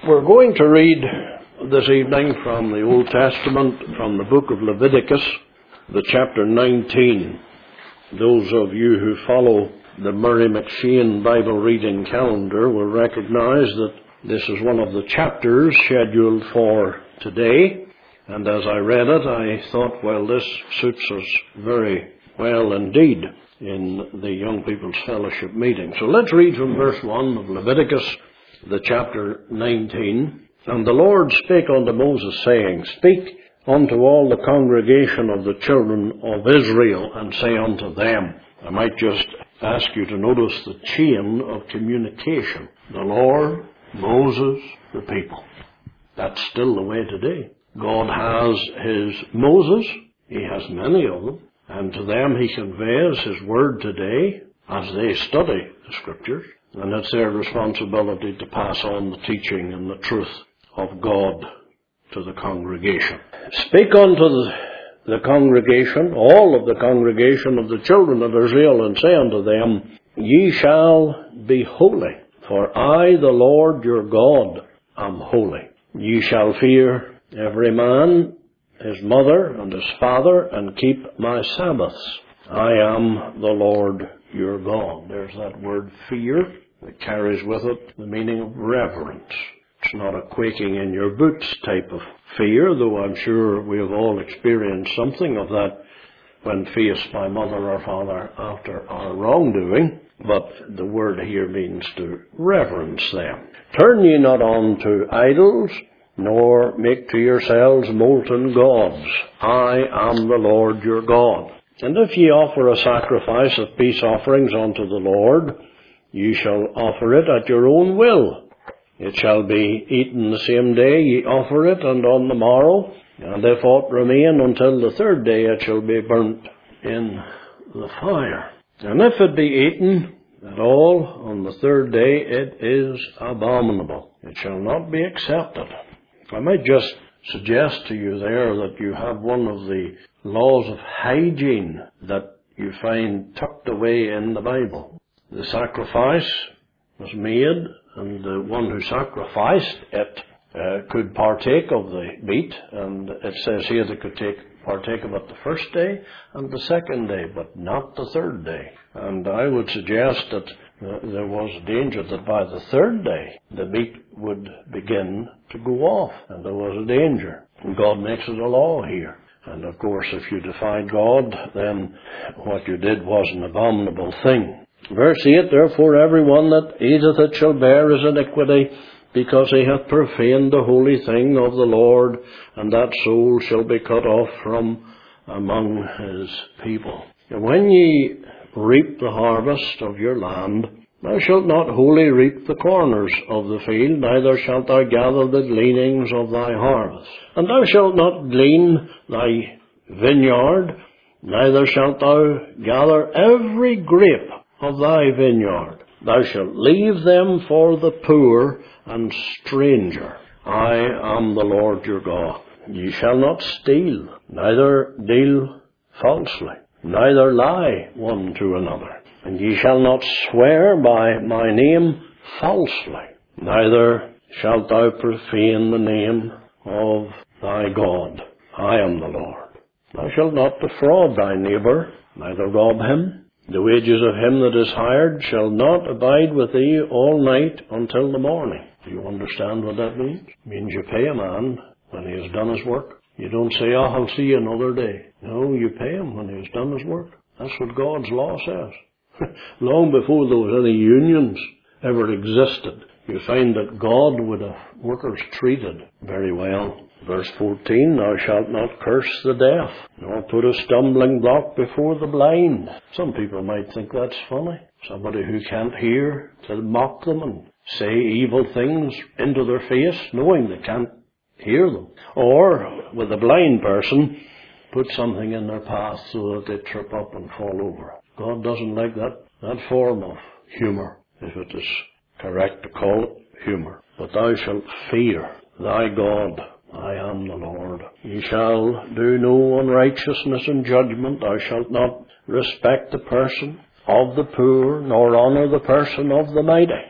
We're going to read this evening from the Old Testament, from the book of Leviticus, the chapter 19. Those of you who follow the Murray McShane Bible reading calendar will recognize that this is one of the chapters scheduled for today. And as I read it, I thought, well, this suits us very well indeed in the Young People's Fellowship meeting. So let's read from verse 1 of Leviticus, the chapter 19. And the Lord spake unto Moses, saying, Speak unto all the congregation of the children of Israel, and say unto them. I might just ask you to notice the chain of communication. The Lord, Moses, the people. That's still the way today. God has his Moses. He has many of them. And to them he conveys his word today as they study the Scriptures. And it's their responsibility to pass on the teaching and the truth of God to the congregation. Speak unto the congregation, all of the congregation of the children of Israel, and say unto them, Ye shall be holy, for I, the Lord your God, am holy. Ye shall fear every man his mother and his father, and keep my Sabbaths. I am the Lord your God. There's that word fear that carries with it the meaning of reverence. It's not a quaking in your boots type of fear, though I'm sure we have all experienced something of that when faced by mother or father after our wrongdoing. But the word here means to reverence them. Turn ye not unto idols, nor make to yourselves molten gods. I am the Lord your God. And if ye offer a sacrifice of peace offerings unto the Lord, ye shall offer it at your own will. It shall be eaten the same day ye offer it, and on the morrow, and if aught remain until the third day, it shall be burnt in the fire. And if it be eaten at all on the third day, it is abominable. It shall not be accepted. I might just suggest to you there that you have one of the laws of hygiene that you find tucked away in the Bible. The sacrifice was made, and the one who sacrificed it could partake of the meat, and it says here they could partake of it the first day and the second day, but not the third day. And I would suggest that there was a danger that by the third day the meat would begin to go off, and there was a danger. And God makes it a law here. And of course, if you defied God, then what you did was an abominable thing. Verse 8, Therefore every one that eateth it shall bear his iniquity, because he hath profaned the holy thing of the Lord, and that soul shall be cut off from among his people. And when ye reap the harvest of your land, thou shalt not wholly reap the corners of the field, neither shalt thou gather the gleanings of thy harvest. And thou shalt not glean thy vineyard, neither shalt thou gather every grape of thy vineyard. Thou shalt leave them for the poor and stranger. I am the Lord your God. Ye shall not steal, neither deal falsely, neither lie one to another. And ye shall not swear by my name falsely, neither shalt thou profane the name of thy God. I am the Lord. Thou shalt not defraud thy neighbour, neither rob him. The wages of him that is hired shall not abide with thee all night until the morning. Do you understand what that means? It means you pay a man when he has done his work. You don't say, I'll see you another day. No, you pay him when he has done his work. That's what God's law says. Long before there was any unions ever existed, you find that God would have workers treated very well. Verse 14, Thou shalt not curse the deaf, nor put a stumbling block before the blind. Some people might think that's funny. Somebody who can't hear, to mock them and say evil things into their face, knowing they can't hear them. Or, with a blind person, put something in their path so that they trip up and fall over. God doesn't like that form of humor, if it is correct to call it humor. But thou shalt fear thy God. I am the Lord. Ye shall do no unrighteousness in judgment. Thou shalt not respect the person of the poor, nor honour the person of the mighty.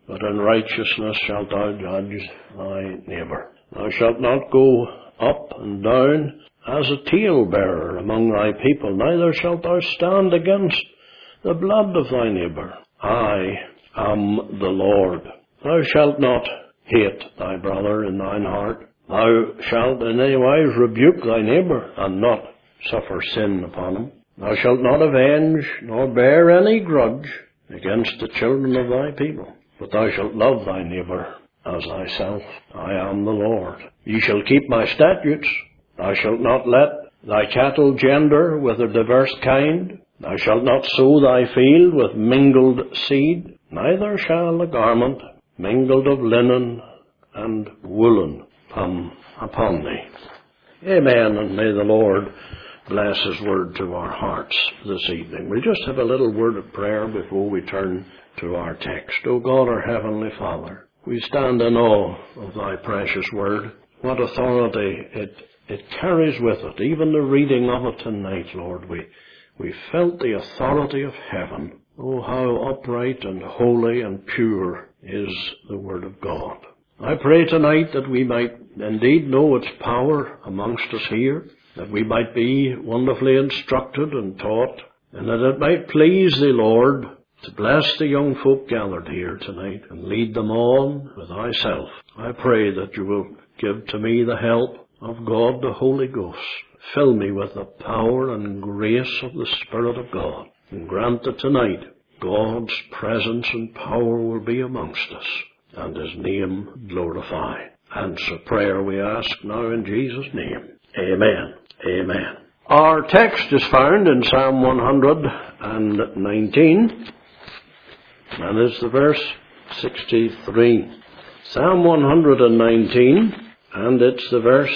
but in righteousness shalt thou judge thy neighbour. Thou shalt not go up and down as a talebearer among thy people, neither shalt thou stand against the blood of thy neighbour. I am the Lord. Thou shalt not hate thy brother in thine heart. Thou shalt in any wise rebuke thy neighbour, and not suffer sin upon him. Thou shalt not avenge, nor bear any grudge against the children of thy people, but thou shalt love thy neighbour as thyself. I am the Lord. Ye shall keep my statutes. Thou shalt not let thy cattle gender with a diverse kind. Thou shalt not sow thy field with mingled seed, neither shall a garment mingled of linen and woolen come upon thee. Amen, and may the Lord bless His word to our hearts this evening. We'll just have a little word of prayer before we turn to our text. O God, our Heavenly Father, we stand in awe of thy precious word. What authority it carries with it. Even the reading of it tonight, Lord, we felt the authority of heaven. Oh, how upright and holy and pure is the word of God. I pray tonight that we might indeed know its power amongst us here, that we might be wonderfully instructed and taught, and that it might please thee, Lord, to bless the young folk gathered here tonight and lead them on with thyself. I pray that you will give to me the help of God the Holy Ghost. Fill me with the power and grace of the Spirit of God, and grant that tonight God's presence and power will be amongst us, and His name glorified. Answer prayer we ask now in Jesus' name. Amen. Amen. Our text is found in Psalm 119, and it's the verse 63. Psalm 119, and it's the verse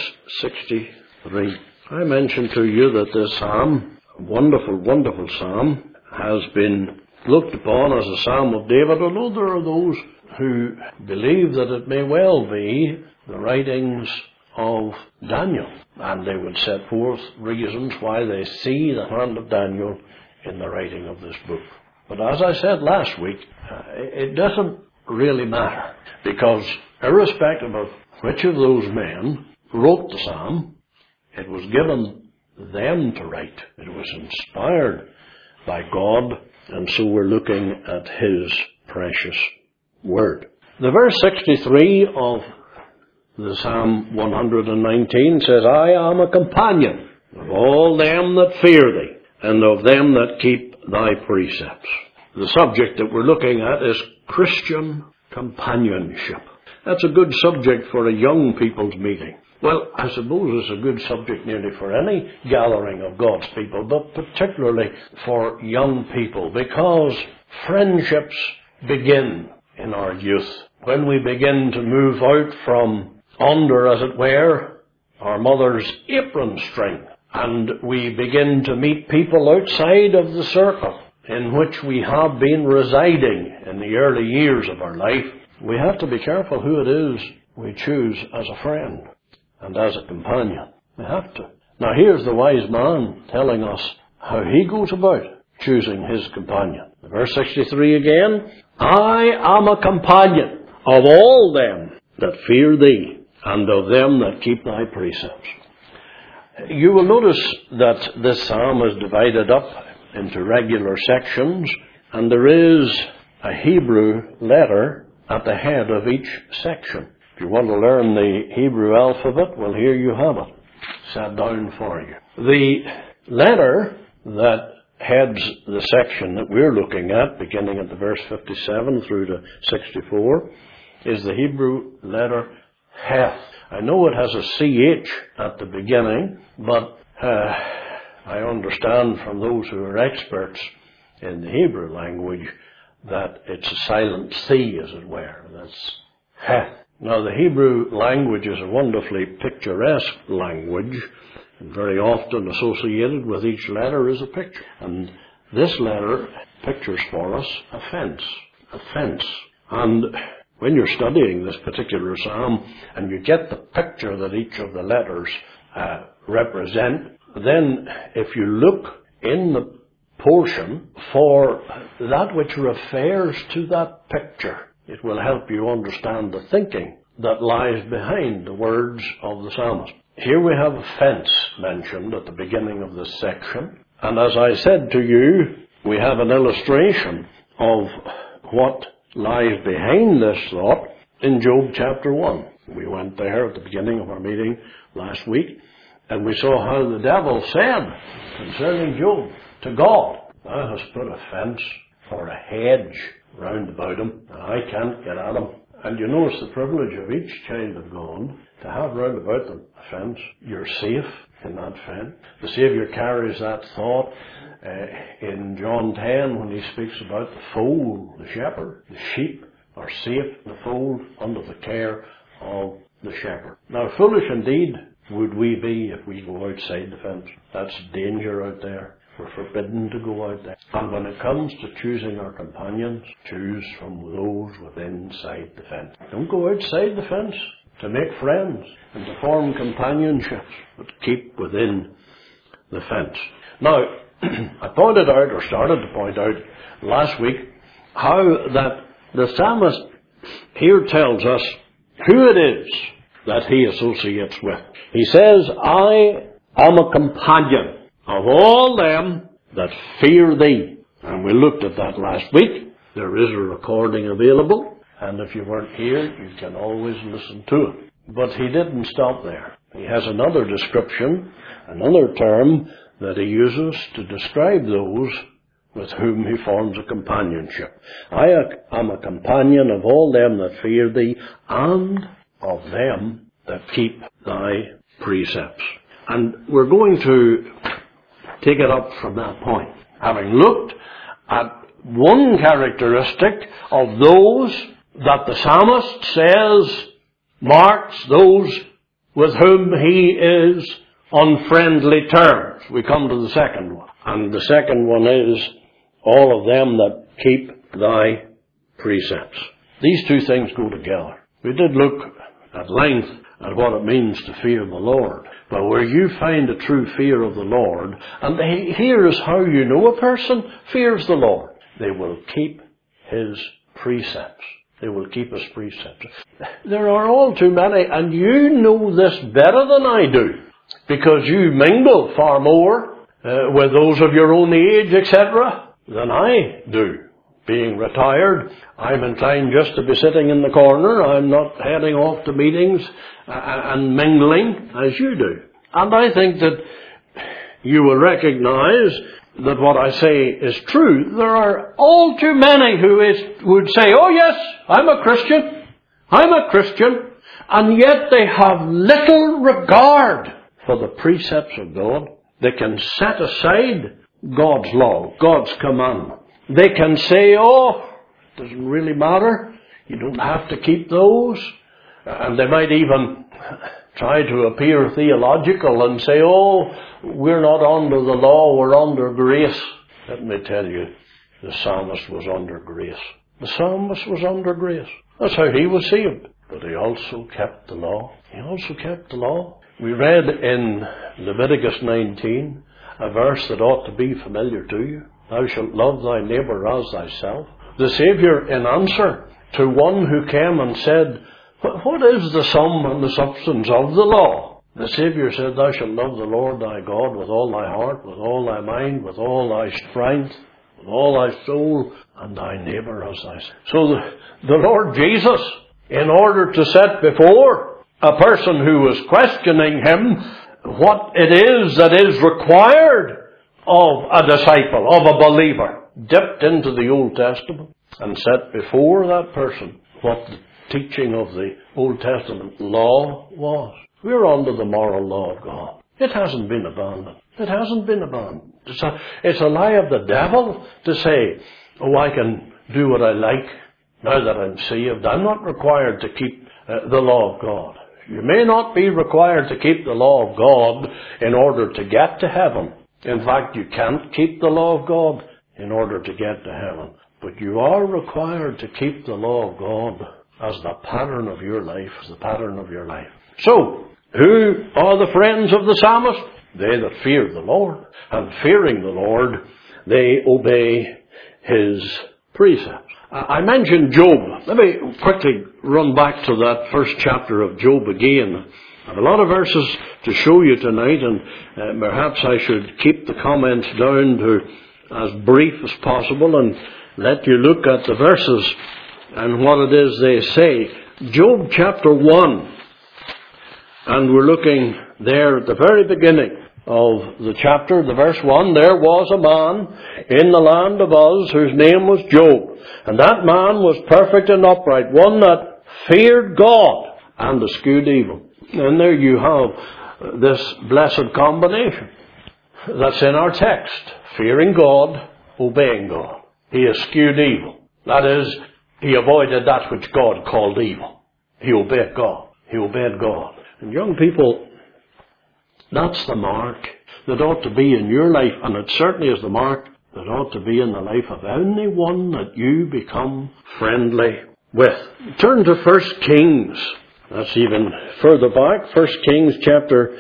63. I mentioned to you that this psalm, a wonderful, wonderful psalm, has been looked upon as a psalm of David, although there are those who believe that it may well be the writings of Daniel, and they would set forth reasons why they see the hand of Daniel in the writing of this book. But as I said last week, it doesn't really matter, because irrespective of which of those men wrote the psalm, it was given them to write. It was inspired by God, and so we're looking at His precious word. The verse 63 of the Psalm 119 says, I am a companion of all them that fear thee, and of them that keep thy precepts. The subject that we're looking at is Christian companionship. That's a good subject for a young people's meeting. Well, I suppose it's a good subject nearly for any gathering of God's people, but particularly for young people, because friendships begin in our youth. When we begin to move out from under, as it were, our mother's apron string, and we begin to meet people outside of the circle in which we have been residing in the early years of our life, we have to be careful who it is we choose as a friend and as a companion. We have to. Now here's the wise man telling us how he goes about choosing his companion. Verse 63 again, I am a companion of all them that fear thee, and of them that keep thy precepts. You will notice that this psalm is divided up into regular sections, and there is a Hebrew letter at the head of each section. If you want to learn the Hebrew alphabet, well, here you have it, set down for you. The letter that heads the section that we're looking at, beginning at the verse 57 through to 64, is the Hebrew letter Heth. I know it has a CH at the beginning, but I understand from those who are experts in the Hebrew language that it's a silent C, as it were. That's Heth. Now, the Hebrew language is a wonderfully picturesque language, and very often associated with each letter is a picture. And this letter pictures for us a fence. A fence. And when you're studying this particular psalm and you get the picture that each of the letters represent, then if you look in the portion for that which refers to that picture, It will help you understand the thinking that lies behind the words of the psalmist. Here we have a fence mentioned at the beginning of this section. And as I said to you, we have an illustration of what lies behind this thought in Job chapter 1. We went there at the beginning of our meeting last week, and we saw how the devil said concerning Job to God, "Thou hast put a fence or a hedge round about him, and I can't get at him." And you notice the privilege of each child of God to have round about them a fence. You're safe in that fence. The Saviour carries that thought in John 10 when he speaks about the fold, the shepherd. The sheep are safe in the fold under the care of the shepherd. Now, foolish indeed would we be if we go outside the fence. That's danger out there. We're forbidden to go out there. And when it comes to choosing our companions, choose from those within inside the fence. Don't go outside the fence to make friends and to form companionships, but keep within the fence. Now, I pointed out, or started to point out last week, how that the psalmist here tells us who it is that he associates with. He says, "I am a companion of all them that fear thee." And we looked at that last week. There is a recording available, and if you weren't here, you can always listen to it. But he didn't stop there. He has another description, another term that he uses to describe those with whom he forms a companionship. "I am a companion of all them that fear thee, and of them that keep thy precepts." And we're going to take it up from that point. Having looked at one characteristic of those that the psalmist says marks those with whom he is on friendly terms, we come to the second one. And the second one is, "all of them that keep thy precepts." These two things go together. We did look at length at what it means to fear the Lord. But where you find a true fear of the Lord, and here is how you know a person fears the Lord. They will keep his precepts. They will keep his precepts. There are all too many, and you know this better than I do, because you mingle far more with those of your own age, etc., than I do. Being retired, I'm inclined just to be sitting in the corner. I'm not heading off to meetings and mingling as you do. And I think that you will recognize that what I say is true. There are all too many who would say, "Oh yes, I'm a Christian, and yet they have little regard for the precepts of God. They can set aside God's law, God's commandment. They can say, "Oh, it doesn't really matter. You don't have to keep those." And they might even try to appear theological and say, "Oh, we're not under the law, we're under grace." Let me tell you, the psalmist was under grace. The psalmist was under grace. That's how he was saved. But he also kept the law. He also kept the law. We read in Leviticus 19, a verse that ought to be familiar to you. "Thou shalt love thy neighbour as thyself." The Saviour, in answer to one who came and said, "What is the sum and the substance of the law?" The Saviour said, "Thou shalt love the Lord thy God with all thy heart, with all thy mind, with all thy strength, with all thy soul, and thy neighbour as thyself." So the Lord Jesus, in order to set before a person who was questioning him what it is that is required of a disciple, of a believer, dipped into the Old Testament and set before that person what the teaching of the Old Testament law was. We're under the moral law of God. It hasn't been abandoned. It hasn't been abandoned. It's a lie of the devil to say, "Oh, I can do what I like now that I'm saved. I'm not required to keep the law of God." You may not be required to keep the law of God in order to get to heaven. In fact, you can't keep the law of God in order to get to heaven. But you are required to keep the law of God as the pattern of your life, as the pattern of your life. So, who are the friends of the psalmist? They that fear the Lord. And fearing the Lord, they obey his precepts. I mentioned Job. Let me quickly run back to that first chapter of Job again. I have a lot of verses to show you tonight, and perhaps I should keep the comments down to as brief as possible and let you look at the verses and what it is they say. Job chapter 1, and we're looking there at the very beginning of the chapter, the verse 1, there was a man in the land of Uz whose name was Job, and that man was perfect and upright, one that feared God and eschewed evil. And there you have this blessed combination that's in our text. Fearing God, obeying God. He eschewed evil. That is, he avoided that which God called evil. He obeyed God. He obeyed God. And young people, that's the mark that ought to be in your life, and it certainly is the mark that ought to be in the life of anyone that you become friendly with. Turn to 1 Kings. That's even further back. 1 Kings chapter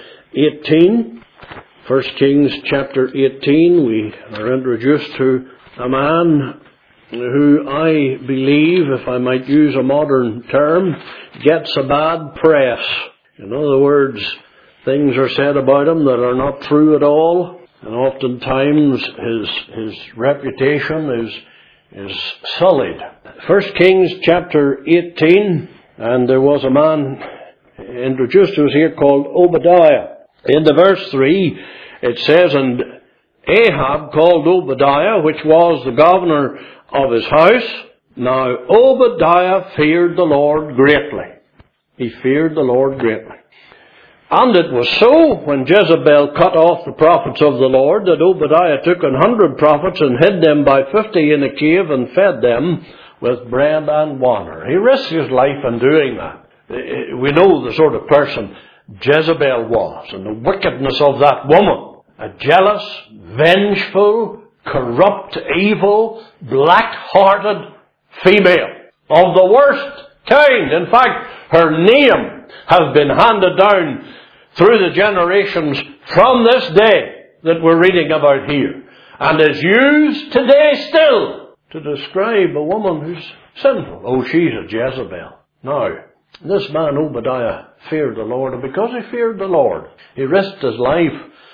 18. 1 Kings chapter 18, we are introduced to a man who I believe, if I might use a modern term, gets a bad press. In other words, things are said about him that are not true at all, and oftentimes his reputation is sullied. 1 Kings chapter 18, and there was a man introduced to us here called Obadiah. In the verse 3, it says, and Ahab called Obadiah, which was the governor of his house. Now Obadiah feared the Lord greatly. He feared the Lord greatly. And it was so, when Jezebel cut off the prophets of the Lord, that Obadiah took 100 prophets and hid them by 50 in a cave and fed them with bread and water. He risked his life in doing that. We know the sort of person Jezebel was, and the wickedness of that woman. A jealous, vengeful, corrupt, evil, black-hearted female of the worst kind. In fact, her name has been handed down through the generations from this day that we're reading about here, and is used today still to describe a woman who's sinful. Oh, she's a Jezebel. Now, this man Obadiah feared the Lord, and because he feared the Lord, he risked his life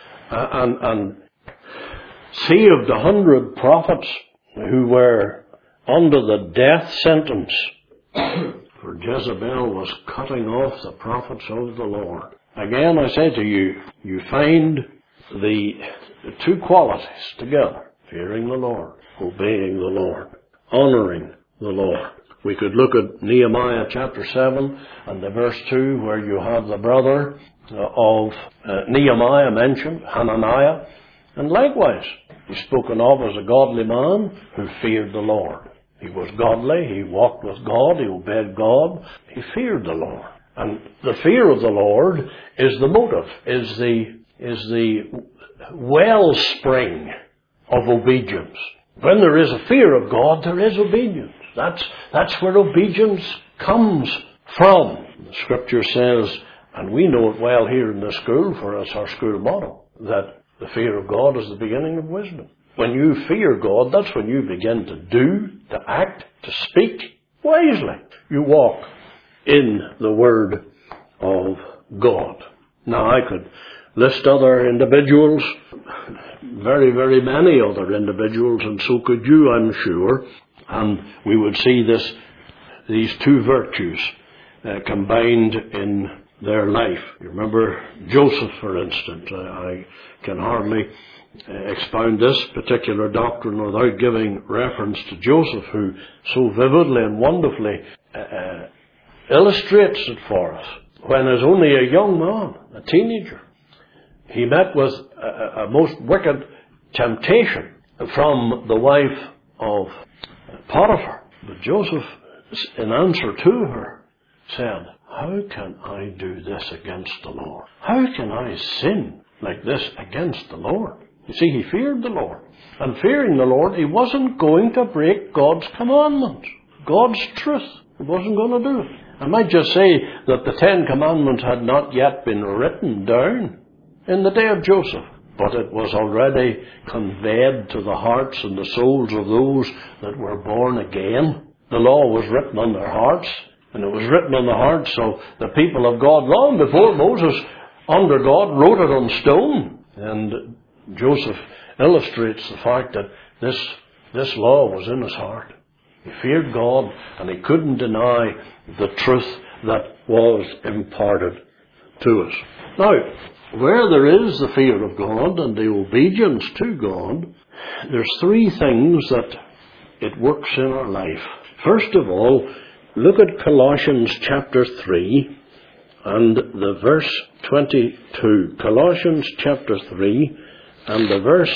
and saved 100 prophets who were under the death sentence. For Jezebel was cutting off the prophets of the Lord. Again, I say to you, you find the two qualities together. Fearing the Lord, obeying the Lord, honoring the Lord. We could look at Nehemiah chapter 7 and the verse 2, where you have the brother of Nehemiah mentioned, Hananiah. And likewise, he's spoken of as a godly man who feared the Lord. He was godly, he walked with God, he obeyed God, he feared the Lord. And the fear of the Lord is the motive, is the wellspring of obedience. When there is a fear of God, there is obedience. That's where obedience comes from. The Scripture says, and we know it well here in the school, for it's our school motto, that the fear of God is the beginning of wisdom. When you fear God, that's when you begin to do, to act, to speak wisely. You walk in the Word of God. Now, I could list other individuals, very, very many other individuals, and so could you, I'm sure, and we would see these two virtues combined in their life. You remember Joseph, for instance. I can hardly expound this particular doctrine without giving reference to Joseph, who so vividly and wonderfully illustrates it for us. When as only a young man, a teenager, he met with a most wicked temptation from the wife of Potiphar. But Joseph, in answer to her, said, how can I do this against the Lord? How can I sin like this against the Lord? You see, he feared the Lord. And fearing the Lord, he wasn't going to break God's commandments, God's truth. He wasn't going to do it. I might just say that the 10 Commandments had not yet been written down in the day of Joseph. but it was already conveyed to the hearts and the souls of those that were born again. The law was written on their hearts, and it was written on the hearts of the people of God long before Moses, under God, wrote it on stone. And Joseph illustrates the fact that this law was in his heart. He feared God, and he couldn't deny the truth that was imparted to us. Now, where there is the fear of God and the obedience to God, there's three things that it works in our life. First of all, look at Colossians chapter 3 and the verse 22. Colossians chapter 3 and the verse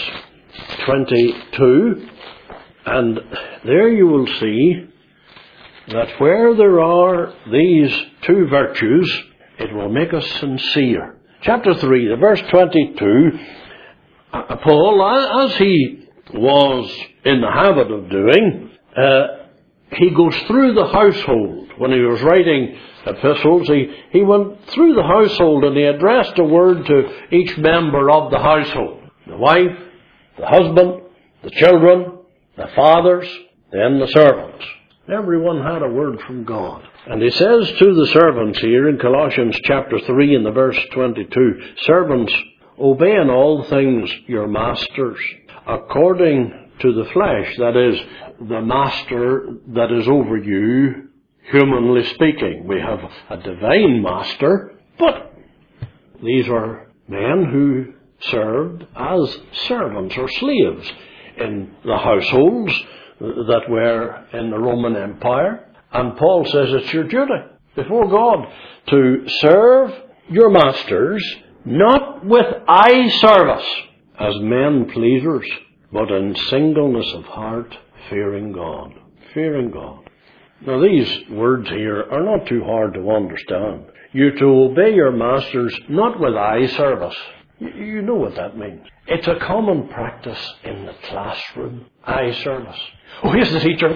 22. And there you will see that where there are these two virtues, it will make us sincere. Chapter 3, the verse 22, Paul, as he was in the habit of doing, he goes through the household. When he was writing epistles, he went through the household and he addressed a word to each member of the household. The wife, the husband, the children, the fathers, then the servants. Everyone had a word from God. And he says to the servants here in Colossians chapter 3 and the verse 22, servants, obey in all things your masters, according to the flesh, that is, the master that is over you, humanly speaking. We have a divine master, but these are men who served as servants or slaves in the households that were in the Roman Empire. And Paul says it's your duty before God to serve your masters, not with eye service as men pleasers, but in singleness of heart, fearing God. Fearing God. Now these words here are not too hard to understand. You're to obey your masters not with eye service. You know what that means. It's a common practice in the classroom. Eye service. Oh, here's the teacher.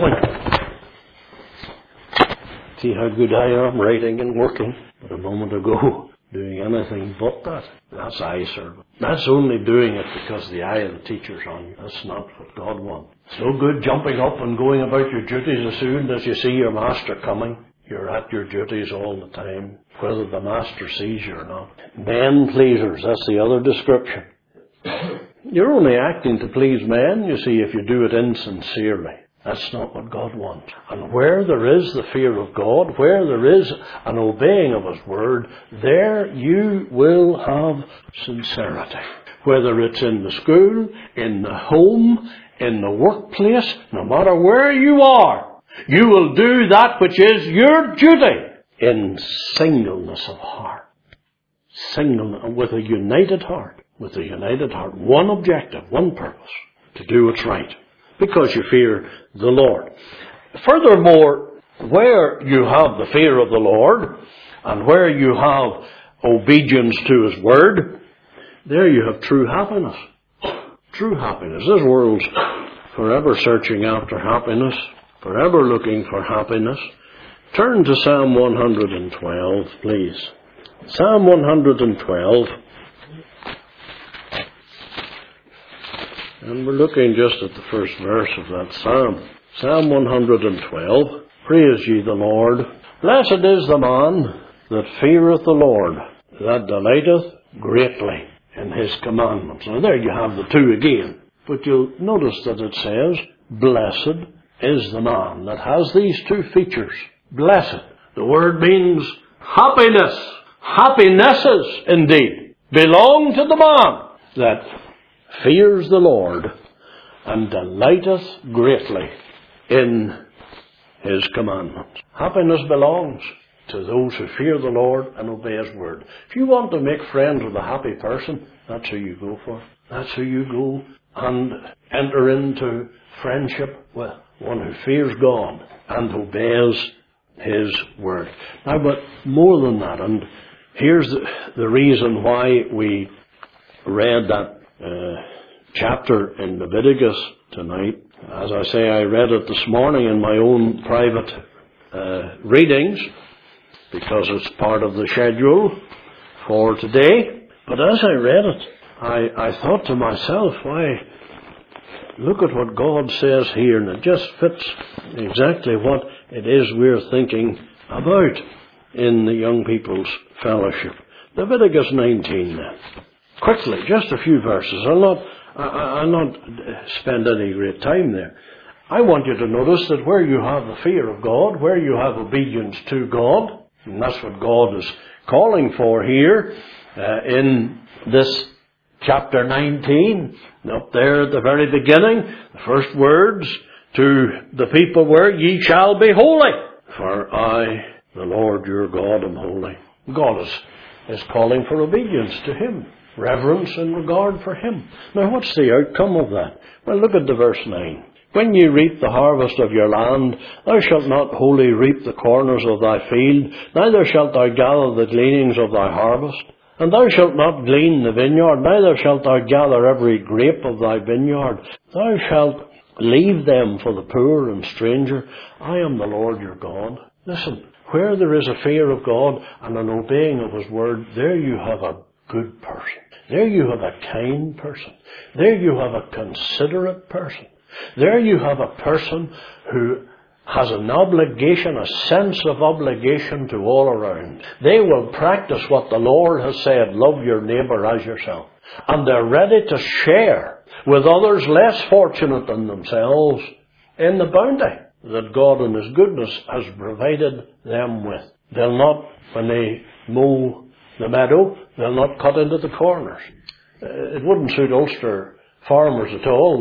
See how good I am writing and working. But a moment ago, doing anything but that. That's eye service. That's only doing it because the eye of the teacher's on you. That's not what God wants. It's no good jumping up and going about your duties as soon as you see your master coming. You're at your duties all the time, whether the master sees you or not. Men pleasers, that's the other description. You're only acting to please men, you see, if you do it insincerely. That's not what God wants. And where there is the fear of God, where there is an obeying of His word, there you will have sincerity. Whether it's in the school, in the home, in the workplace, no matter where you are, you will do that which is your duty in singleness of heart. Singleness, with a united heart. With a united heart. One objective, one purpose. To do what's right. Because you fear the Lord. Furthermore, where you have the fear of the Lord, and where you have obedience to His word, there you have true happiness. True happiness. This world's forever searching after happiness. Forever looking for happiness. Turn to Psalm 112, please. Psalm 112. And we're looking just at the first verse of that psalm. Psalm 112. Praise ye the Lord. Blessed is the man that feareth the Lord, that delighteth greatly in His commandments. Now there you have the two again. But you'll notice that it says, blessed is the man that has these two features. Blessed. The word means happiness. Happinesses, indeed, belong to the man that fears the Lord and delighteth greatly in His commandments. Happiness belongs to those who fear the Lord and obey His word. If you want to make friends with a happy person, that's who you go for. That's who you go and enter into friendship with. One who fears God and obeys His word. Now, but more than that, and here's the reason why we read that chapter in Leviticus tonight. As I say, I read it this morning in my own private readings, because it's part of the schedule for today. But as I read it, I thought to myself, why, look at what God says here, and it just fits exactly what it is we're thinking about in the young people's fellowship. Leviticus 19 then. Quickly, just a few verses. I'll not spend any great time there. I want you to notice that where you have the fear of God, where you have obedience to God, and that's what God is calling for here in this chapter 19, up there at the very beginning, the first words to the people were, "Ye shall be holy, for I, the Lord your God, am holy." God is calling for obedience to Him, reverence and regard for Him. Now what's the outcome of that? Well, look at the verse 9. "When ye reap the harvest of your land, thou shalt not wholly reap the corners of thy field, neither shalt thou gather the gleanings of thy harvest. And thou shalt not glean the vineyard, neither shalt thou gather every grape of thy vineyard. Thou shalt leave them for the poor and stranger. I am the Lord your God." Listen, where there is a fear of God and an obeying of His word, there you have a good person. There you have a kind person. There you have a considerate person. There you have a person who has an obligation, a sense of obligation to all around. They will practice what the Lord has said, love your neighbour as yourself. And they're ready to share with others less fortunate than themselves in the bounty that God in His goodness has provided them with. They'll not, when they mow the meadow, they'll not cut into the corners. It wouldn't suit Ulster farmers at all.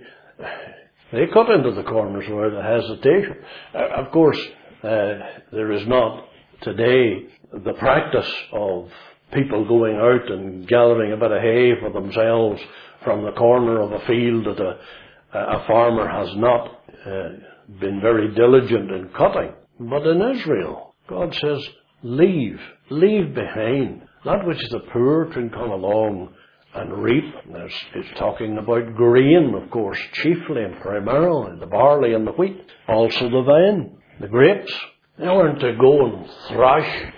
They cut into the corners without a hesitation. Of course, there is not today the practice of people going out and gathering a bit of hay for themselves from the corner of a field that a farmer has not been very diligent in cutting. But in Israel, God says, leave behind that which the poor can come along and reap. It's talking about grain, of course, chiefly and primarily, the barley and the wheat. Also the vine, the grapes. They weren't to go and thrash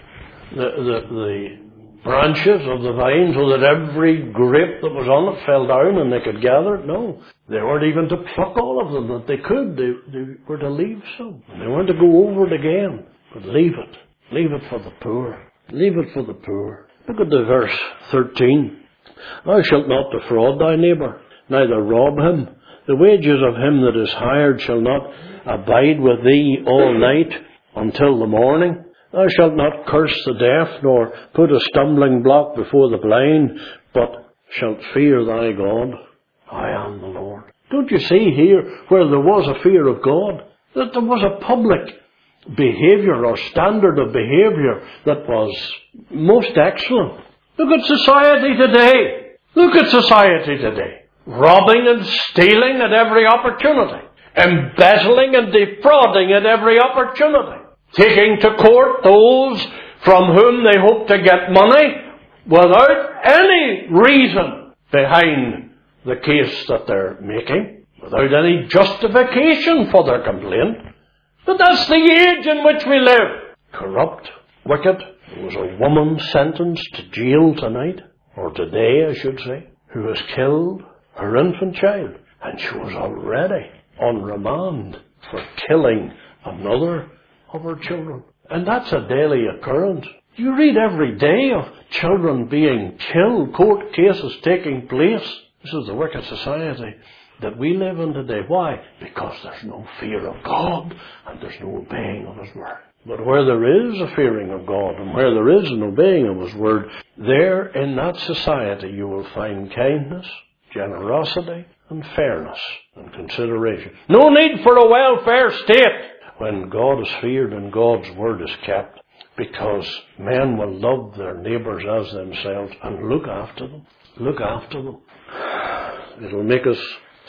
the branches of the vine so that every grape that was on it fell down and they could gather it. No. They weren't even to pluck all of them that they could. They were to leave some. And they weren't to go over it again. But leave it. Leave it for the poor. Leave it for the poor. Look at the verse 13. "Thou shalt not defraud thy neighbour, neither rob him. The wages of him that is hired shall not abide with thee all night until the morning. Thou shalt not curse the deaf, nor put a stumbling block before the blind, but shalt fear thy God. I am the Lord." Don't you see here where there was a fear of God? That there was a public behaviour or standard of behaviour that was most excellent. Look at society today. Look at society today. Robbing and stealing at every opportunity. Embezzling and defrauding at every opportunity. Taking to court those from whom they hope to get money without any reason behind the case that they're making. Without any justification for their complaint. But that's the age in which we live. Corrupt, wicked. There was a woman sentenced to jail tonight, or today I should say, who has killed her infant child. And she was already on remand for killing another of her children. And that's a daily occurrence. You read every day of children being killed, court cases taking place. This is the wicked society that we live in today. Why? Because there's no fear of God and there's no obeying of His word. But where there is a fearing of God and where there is an obeying of His word, there in that society you will find kindness, generosity and fairness and consideration. No need for a welfare state when God is feared and God's word is kept, because men will love their neighbours as themselves and look after them. Look after them. It'll make us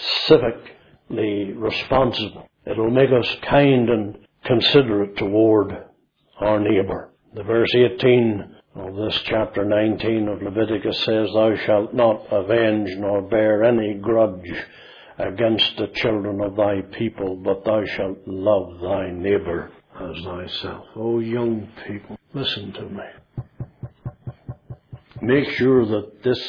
civically responsible. It'll make us kind and considerate toward our neighbour. The verse 18 of this chapter 19 of Leviticus says, "Thou shalt not avenge nor bear any grudge against the children of thy people, but thou shalt love thy neighbour as thyself." Oh, young people, listen to me. Make sure that this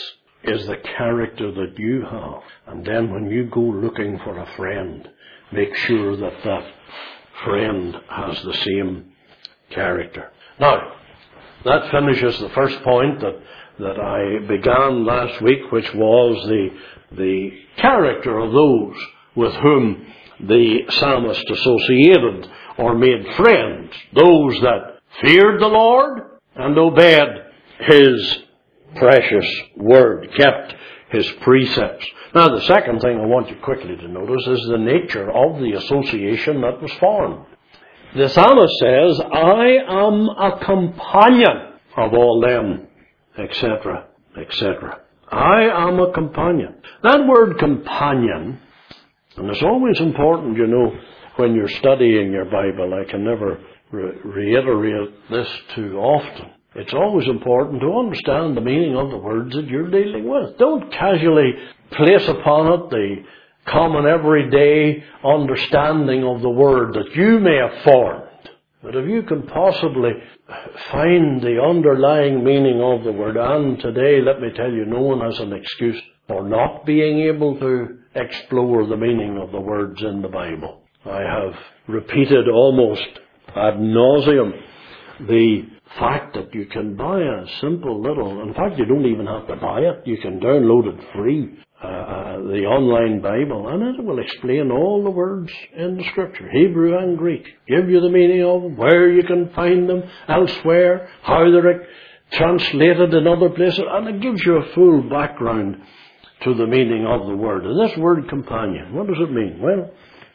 is the character that you have. And then when you go looking for a friend, make sure that that friend has the same character. Now, that finishes the first point that I began last week, which was the character of those with whom the psalmist associated or made friends. Those that feared the Lord and obeyed His precious word, kept His precepts. Now, the second thing I want you quickly to notice is the nature of the association that was formed. The psalmist says, I am a companion of all them, etc., etc. I am a companion. That word companion, and it's always important, when you're studying your Bible, I can never reiterate this too often. It's always important to understand the meaning of the words that you're dealing with. Don't casually place upon it the common everyday understanding of the word that you may have formed. But if you can possibly find the underlying meaning of the word, and today, let me tell you, no one has an excuse for not being able to explore the meaning of the words in the Bible. I have repeated almost ad nauseum the fact that you can buy a simple little, in fact you don't even have to buy it, you can download it free, the online Bible, and it will explain all the words in the Scripture, Hebrew and Greek, give you the meaning of them, where you can find them elsewhere, how they're translated in other places, and it gives you a full background to the meaning of the word. And this word companion, what does it mean? Well,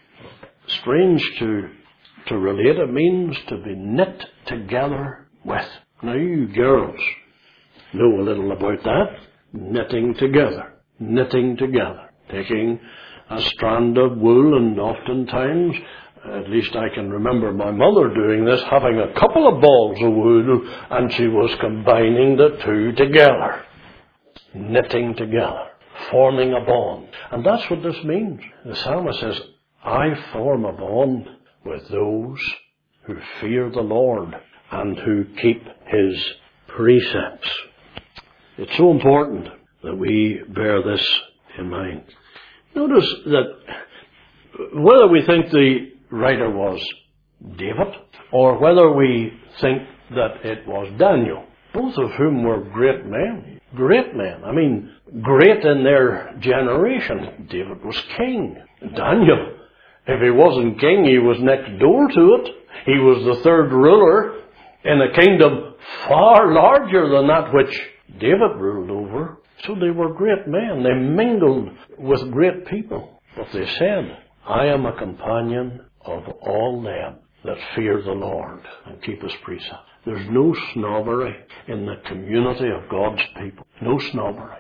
strange to relate, it means to be knit together with. Now you girls know a little about that. Knitting together. Knitting together. Taking a strand of wool, and oftentimes, at least I can remember my mother doing this, having a couple of balls of wool, and she was combining the two together. Knitting together. Forming a bond. And that's what this means. The psalmist says, I form a bond with those who fear the Lord and who keep His precepts. It's so important that we bear this in mind. Notice that whether we think the writer was David or whether we think that it was Daniel, both of whom were great men. Great men. I mean, great in their generation. David was king. Daniel, if he wasn't king, he was next door to it. He was the third ruler in a kingdom far larger than that which David ruled over. So they were great men. They mingled with great people. But they said, I am a companion of all them that fear the Lord and keep His precepts. There's no snobbery in the community of God's people. No snobbery.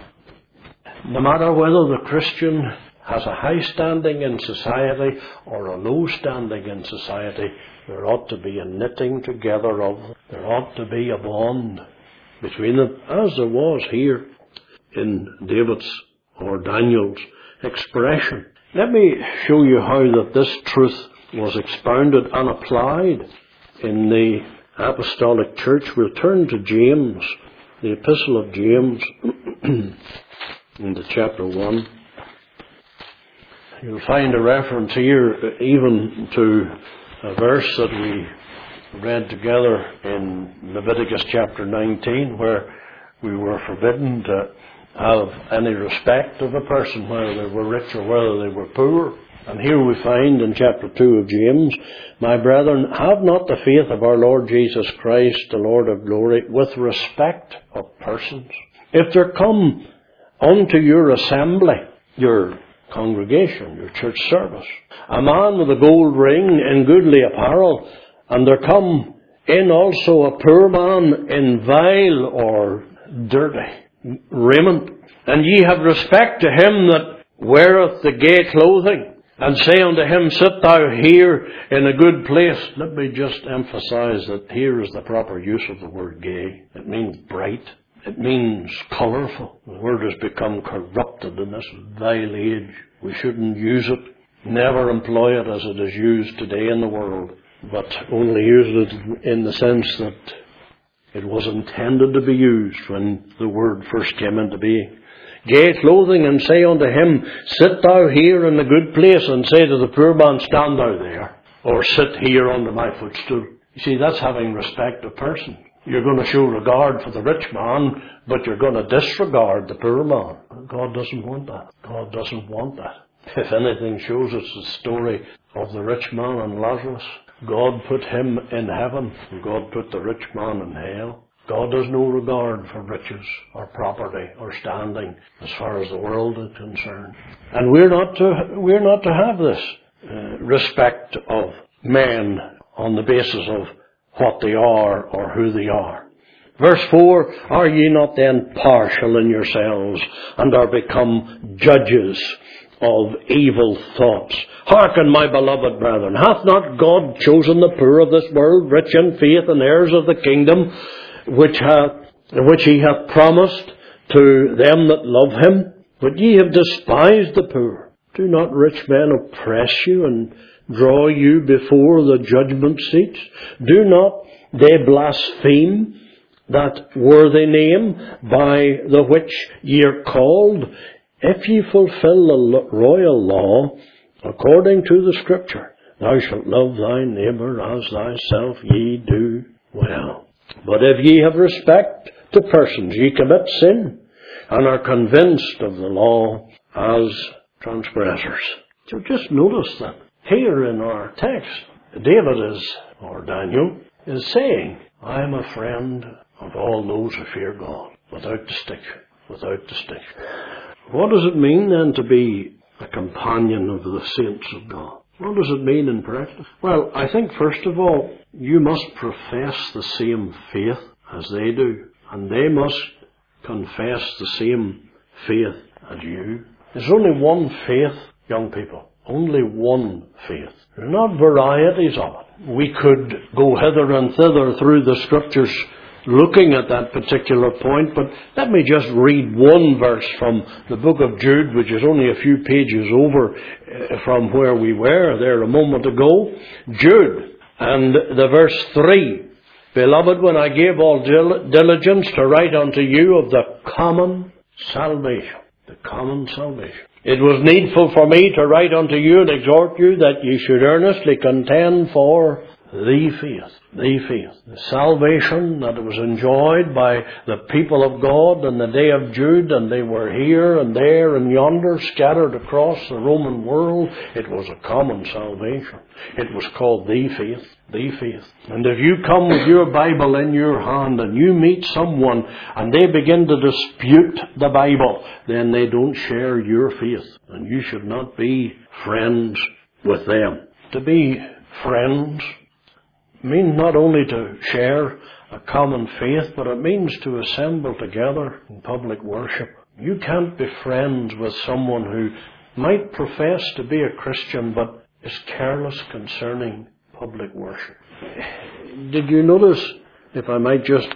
No matter whether the Christian has a high standing in society or a low standing in society, there ought to be a knitting together of them. There ought to be a bond between them, as there was here in David's or Daniel's expression. Let me show you how that this truth was expounded and applied in the Apostolic Church. We'll turn to James, the Epistle of James, into chapter 1. You'll find a reference here even to a verse that we read together in Leviticus chapter 19, where we were forbidden to have any respect of a person, whether they were rich or whether they were poor. And here we find in chapter 2 of James, my brethren, have not the faith of our Lord Jesus Christ, the Lord of glory, with respect of persons. If there come unto your assembly, your congregation, your church service, a man with a gold ring in goodly apparel, and there come in also a poor man in vile or dirty raiment, and ye have respect to him that weareth the gay clothing, and say unto him, sit thou here in a good place. Let me just emphasize that here is the proper use of the word gay. It means bright. It means colourful. The word has become corrupted in this vile age. We shouldn't use it. Never employ it as it is used today in the world, but only use it in the sense that it was intended to be used when the word first came into being. Yea, clothing, and say unto him, sit thou here in the good place, and say to the poor man, stand thou there, or sit here under my footstool. You see, that's having respect of person. You're going to show regard for the rich man, but you're going to disregard the poor man. God doesn't want that. God doesn't want that. If anything shows us the story of the rich man and Lazarus, God put him in heaven, and God put the rich man in hell. God has no regard for riches or property or standing as far as the world is concerned. And we're not to have this respect of men on the basis of what they are or who they are. Verse 4, are ye not then partial in yourselves, and are become judges of evil thoughts? Hearken, my beloved brethren, hath not God chosen the poor of this world, rich in faith, and heirs of the kingdom, which he hath promised to them that love him? But ye have despised the poor. Do not rich men oppress you and draw you before the judgment seats? Do not they blaspheme that worthy name by the which ye are called? If ye fulfill the royal law according to the Scripture, thou shalt love thy neighbour as thyself, ye do well. But if ye have respect to persons, ye commit sin, and are convinced of the law as transgressors. So just notice that here in our text, Daniel is saying, I am a friend of all those who fear God, without distinction, without distinction. What does it mean then to be a companion of the saints of God? What does it mean in practice? Well, I think first of all, you must profess the same faith as they do, and they must confess the same faith as you. There's only one faith, young people. Only one faith. There are not varieties of it. We could go hither and thither through the Scriptures looking at that particular point, but let me just read one verse from the book of Jude, which is only a few pages over from where we were there a moment ago. Jude, and the verse 3. Beloved, when I gave all diligence to write unto you of the common salvation. The common salvation. It was needful for me to write unto you and exhort you that ye should earnestly contend for the faith. The faith. The salvation that was enjoyed by the people of God in the day of Jude, and they were here and there and yonder, scattered across the Roman world. It was a common salvation. It was called the faith. The faith. And if you come with your Bible in your hand and you meet someone and they begin to dispute the Bible, then they don't share your faith. And you should not be friends with them. To be friends means not only to share a common faith, but it means to assemble together in public worship. You can't be friends with someone who might profess to be a Christian but is careless concerning public worship. Did you notice, if I might just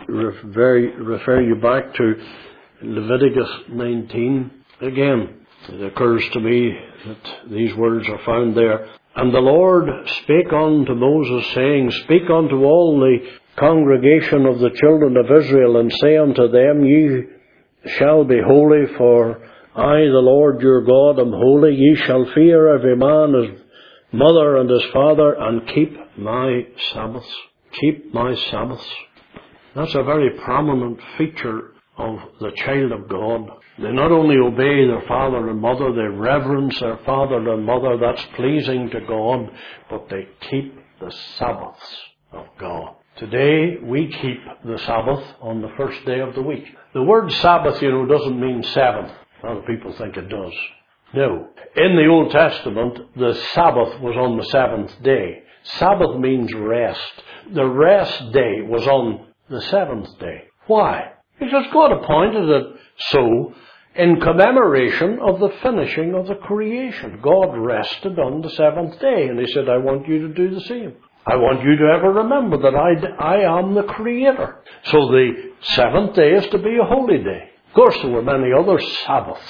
refer you back to Leviticus 19 again, it occurs to me that these words are found there. And the Lord spake unto Moses, saying, Speak unto all the congregation of the children of Israel, and say unto them, Ye shall be holy, for I, the Lord your God, am holy. Ye shall fear every man his mother and his father, and keep my Sabbaths. Keep my Sabbaths. That's a very prominent feature of the child of God. They not only obey their father and mother, they reverence their father and mother, that's pleasing to God, but they keep the Sabbaths of God. Today, we keep the Sabbath on the first day of the week. The word Sabbath, doesn't mean seventh. A lot of people think it does. No. In the Old Testament, the Sabbath was on the seventh day. Sabbath means rest. The rest day was on the seventh day. Why? Because God appointed it so in commemoration of the finishing of the creation. God rested on the seventh day, and He said, I want you to do the same. I want you to ever remember that I am the Creator. So the seventh day is to be a holy day. Of course, there were many other Sabbaths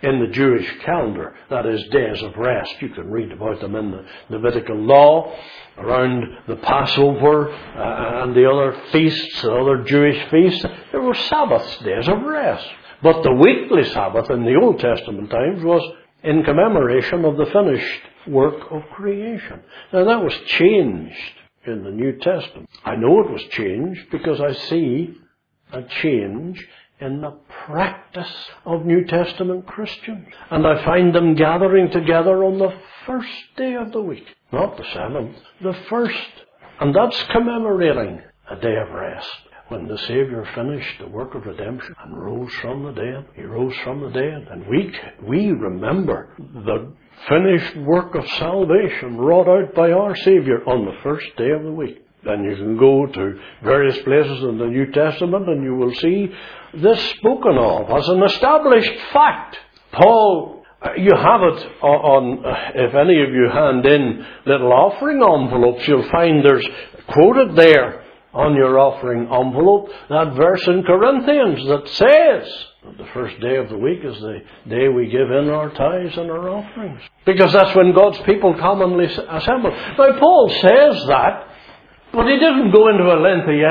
in the Jewish calendar, that is, days of rest. You can read about them in the Levitical law, around the Passover and the other feasts, the other Jewish feasts. There were Sabbaths, days of rest. But the weekly Sabbath in the Old Testament times was in commemoration of the finished work of creation. Now that was changed in the New Testament. I know it was changed because I see a change in the practice of New Testament Christians. And I find them gathering together on the first day of the week. Not the seventh, the first. And that's commemorating a day of rest. When the Saviour finished the work of redemption and rose from the dead. He rose from the dead. And we remember the finished work of salvation wrought out by our Saviour on the first day of the week. Then you can go to various places in the New Testament and you will see this spoken of as an established fact. Paul, you have it on, if any of you hand in little offering envelopes, you'll find there's quoted there on your offering envelope that verse in Corinthians that says that the first day of the week is the day we give in our tithes and our offerings. Because that's when God's people commonly assemble. Now Paul says that, but he doesn't go into a lengthy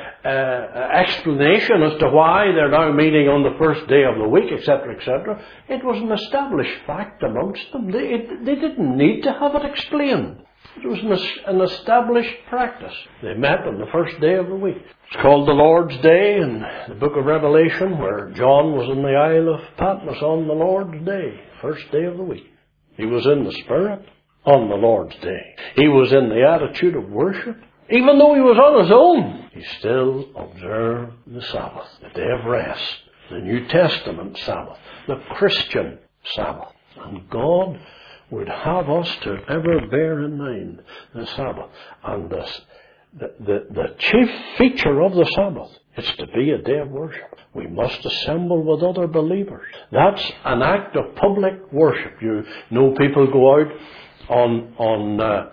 explanation as to why they're now meeting on the first day of the week, etc., etc. It was an established fact amongst them. They didn't need to have it explained. It was an established practice. They met on the first day of the week. It's called the Lord's Day in the book of Revelation, where John was in the Isle of Patmos on the Lord's Day, first day of the week. He was in the Spirit on the Lord's Day. He was in the attitude of worship. Even though he was on his own, he still observed the Sabbath, the day of rest, the New Testament Sabbath, the Christian Sabbath. And God would have us to ever bear in mind the Sabbath. And the chief feature of the Sabbath is to be a day of worship. We must assemble with other believers. That's an act of public worship. You know, people go out on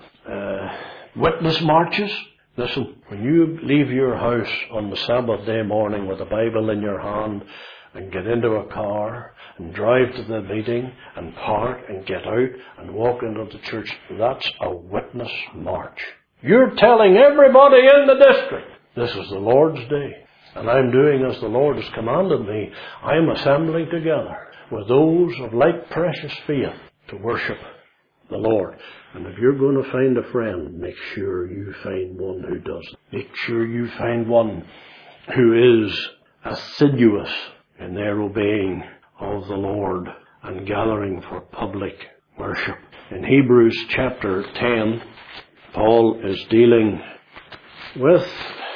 witness marches. Listen, when you leave your house on the Sabbath day morning with a Bible in your hand and get into a car and drive to the meeting and park and get out and walk into the church, that's a witness march. You're telling everybody in the district, this is the Lord's day, and I'm doing as the Lord has commanded me. I'm assembling together with those of like precious faith to worship the Lord. And if you're going to find a friend, make sure you find one who does it. Make sure you find one who is assiduous in their obeying of the Lord and gathering for public worship. In Hebrews chapter 10, Paul is dealing with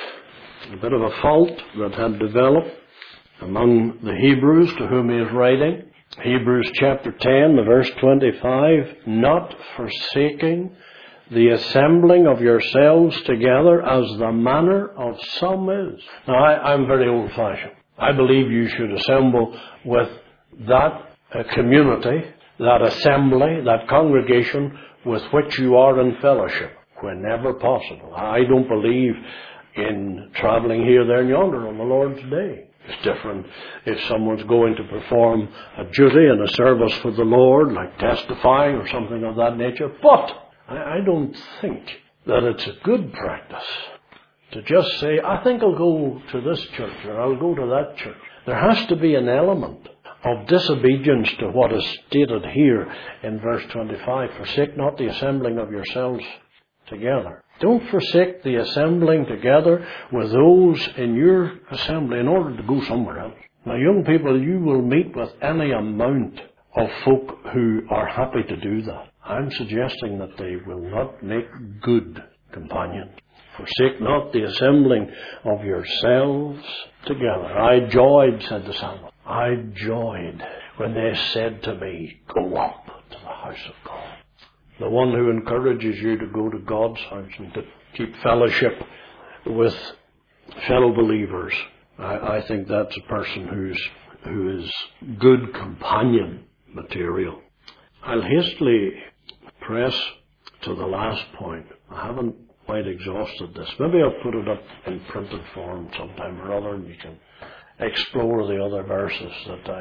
a bit of a fault that had developed among the Hebrews to whom he is writing. Hebrews chapter 10, the verse 25, not forsaking the assembling of yourselves together as the manner of some is. Now, I'm very old-fashioned. I believe you should assemble with that community, that assembly, that congregation with which you are in fellowship whenever possible. I don't believe in travelling here, there and yonder on the Lord's day. It's different if someone's going to perform a duty and a service for the Lord, like testifying or something of that nature. But I don't think that it's a good practice to just say, I think I'll go to this church or I'll go to that church. There has to be an element of disobedience to what is stated here in verse 25. Forsake not the assembling of yourselves together. Don't forsake the assembling together with those in your assembly in order to go somewhere else. Now, young people, you will meet with any amount of folk who are happy to do that. I'm suggesting that they will not make good companions. Forsake not the assembling of yourselves together. I joyed, said the psalmist. I joyed when they said to me, go up to the house of God. The one who encourages you to go to God's house and to keep fellowship with fellow believers. I think that's a person who is good companion material. I'll hastily press to the last point. I haven't quite exhausted this. Maybe I'll put it up in printed form sometime or other and you can explore the other verses that I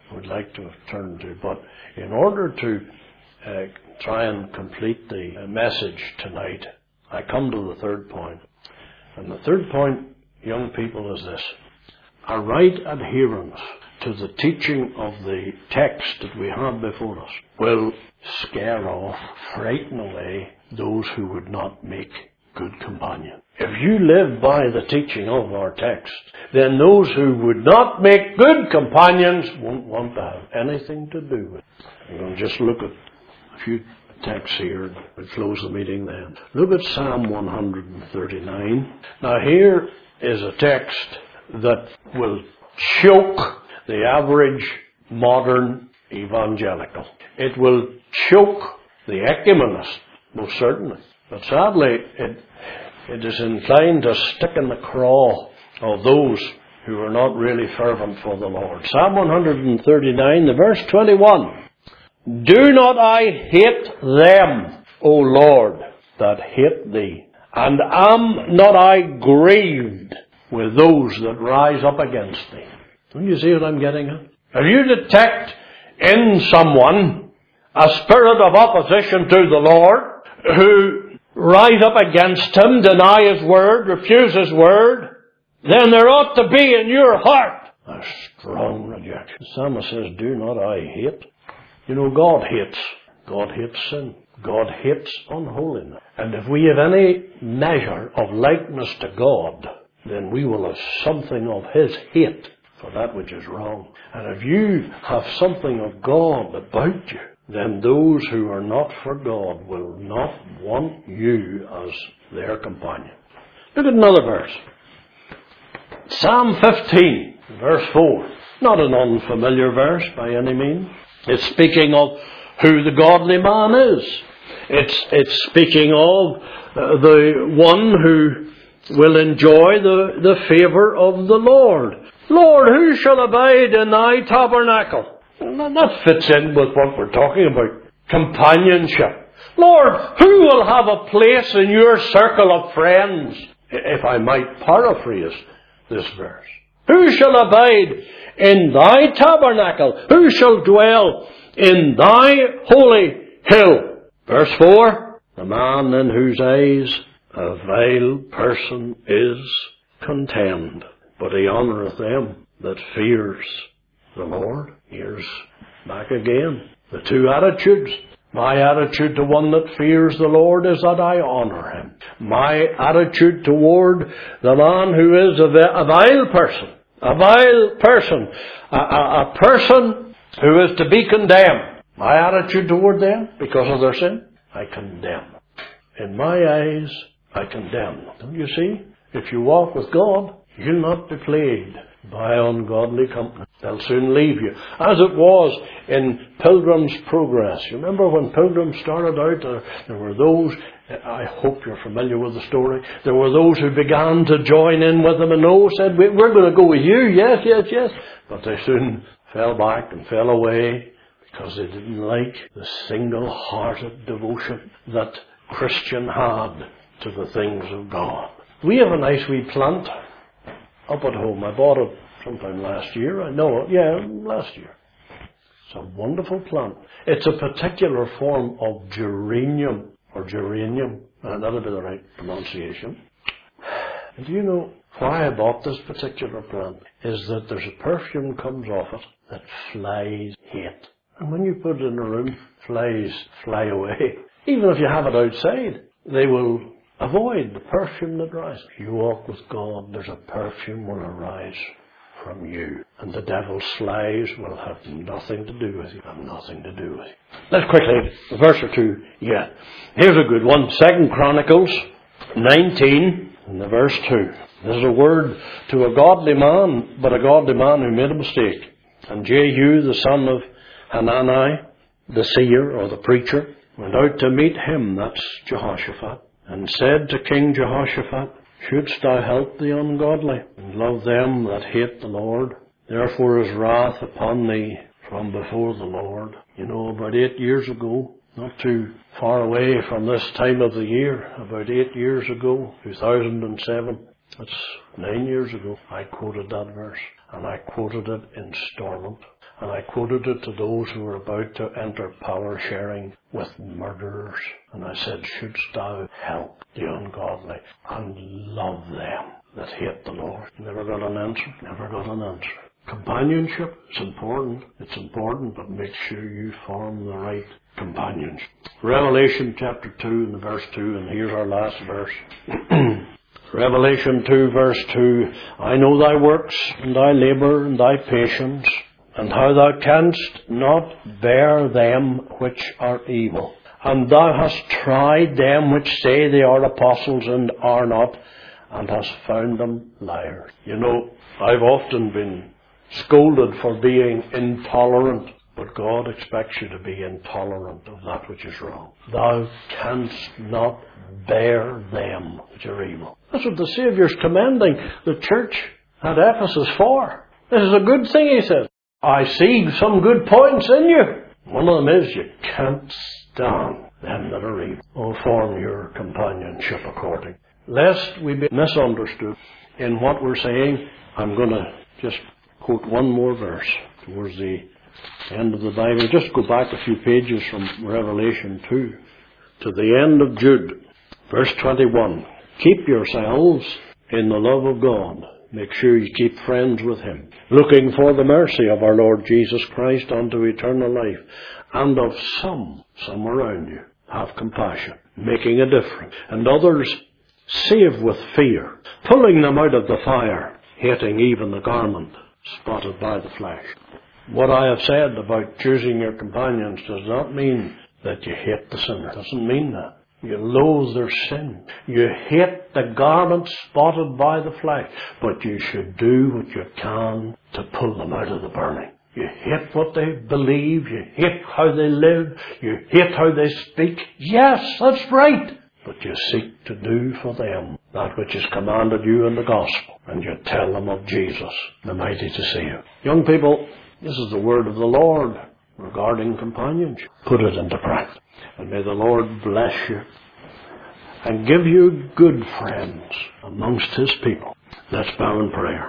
would like to have turned to. But in order to try and complete the message tonight, I come to the third point. And the third point, young people, is this. A right adherence to the teaching of the text that we have before us will scare off, frighten away those who would not make good companions. If you live by the teaching of our text, then those who would not make good companions won't want to have anything to do with it. I'm going to just look at a few texts here and we'll close the meeting then. Look at Psalm 139. Now here is a text that will choke the average modern evangelical. It will choke the ecumenist, most certainly. But sadly, it is inclined to stick in the craw of those who are not really fervent for the Lord. Psalm 139, the verse 21. Do not I hate them, O Lord, that hate thee? And am not I grieved with those that rise up against thee? Don't you see what I'm getting at? If you detect in someone a spirit of opposition to the Lord, who rise up against him, deny his word, refuse his word, then there ought to be in your heart a strong rejection. The psalmist says, do not I hate? You know, God hates sin. God hates unholiness. And if we have any measure of likeness to God, then we will have something of his hate for that which is wrong. And if you have something of God about you, then those who are not for God will not want you as their companion. Look at another verse. Psalm 15, verse 4. Not an unfamiliar verse by any means. It's speaking of who the godly man is. It's speaking of the one who will enjoy the favour of the Lord. Lord, who shall abide in thy tabernacle? That fits in with what we're talking about. Companionship. Lord, who will have a place in your circle of friends? If I might paraphrase this verse. Who shall abide in thy tabernacle? Who shall dwell in thy holy hill? Verse 4. The man in whose eyes a vile person is contemned, but he honoureth them that fears the Lord. Here's back again. The two attitudes. My attitude to one that fears the Lord is that I honour him. My attitude toward the man who is a vile person. A vile person. A person who is to be condemned. My attitude toward them, because of their sin, I condemn. In my eyes, I condemn. Don't you see? If you walk with God, you'll not be plagued by ungodly company. They'll soon leave you. As it was in Pilgrim's Progress. You remember when Pilgrim started out, there were those, I hope you're familiar with the story, there were those who began to join in with them, and Noah said, we're going to go with you, yes. But they soon fell back and fell away because they didn't like the single-hearted devotion that Christian had to the things of God. We have a nice wee plant up at home. I bought it sometime last year. Last year. It's a wonderful plant. It's a particular form of geranium, or geranium. That'll be the right pronunciation. And do you know why I bought this particular plant? Is that there's a perfume comes off it that flies hate. And when you put it in a room, flies fly away. Even if you have it outside, they will avoid the perfume that rises. If you walk with God, there's a perfume will arise from you. And the devil's flies will have nothing to do with you. Let's quickly, a verse or two yet. Here's a good one. 2 Chronicles 19, and the verse 2. This is a word to a godly man, but a godly man who made a mistake. And Jehu, the son of Hanani, the seer or the preacher, went out to meet him, that's Jehoshaphat, and said to King Jehoshaphat, shouldst thou help the ungodly, and love them that hate the Lord? Therefore is wrath upon thee from before the Lord. You know, about 8 years ago, not too far away from this time of the year, about 8 years ago, 2007, that's 9 years ago, I quoted that verse, and I quoted it in Stormont. And I quoted it to those who were about to enter power sharing with murderers. And I said, shouldst thou help the ungodly and love them that hate the Lord? Never got an answer. Never got an answer. Companionship is important. It's important, but make sure you form the right companionship. Revelation chapter 2 and verse 2, and here's our last verse. Revelation 2 verse 2, I know thy works, and thy labour, and thy patience, and how thou canst not bear them which are evil. And thou hast tried them which say they are apostles and are not, and hast found them liars. You know, I've often been scolded for being intolerant, but God expects you to be intolerant of that which is wrong. Thou canst not bear them which are evil. That's what the Saviour's commending the church at Ephesus for. This is a good thing, he says. I see some good points in you. One of them is you can't stand them that are evil. Oh, form your companionship according. Lest we be misunderstood in what we're saying, I'm going to just quote one more verse towards the end of the Bible. Just go back a few pages from Revelation 2 to the end of Jude. Verse 21. Keep yourselves in the love of God. Make sure you keep friends with Him. Looking for the mercy of our Lord Jesus Christ unto eternal life. And of some around you, have compassion, making a difference. And others save with fear, pulling them out of the fire, hating even the garment spotted by the flesh. What I have said about choosing your companions does not mean that you hate the sinner. It doesn't mean that. You loathe their sin. You hate the garment spotted by the flesh. But you should do what you can to pull them out of the burning. You hate what they believe. You hate how they live. You hate how they speak. Yes, that's right. But you seek to do for them that which is commanded you in the gospel. And you tell them of Jesus, the mighty to save. Young people, this is the word of the Lord regarding companionship. Put it into practice. And may the Lord bless you and give you good friends amongst His people. Let's bow in prayer.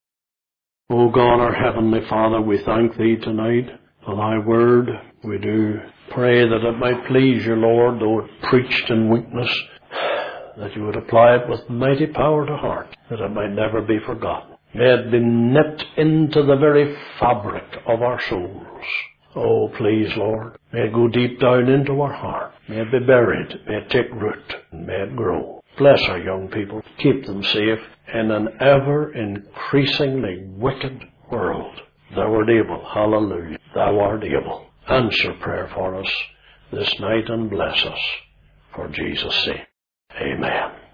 O God, our Heavenly Father, we thank Thee tonight for Thy word. We do pray that it might please you, Lord, though it preached in weakness, that you would apply it with mighty power to heart, that it might never be forgotten. May it be knit into the very fabric of our souls. Oh, please, Lord, may it go deep down into our heart. May it be buried. May it take root. And may it grow. Bless our young people. Keep them safe in an ever-increasingly wicked world. Thou art able. Hallelujah. Thou art able. Answer prayer for us this night and bless us for Jesus' sake. Amen.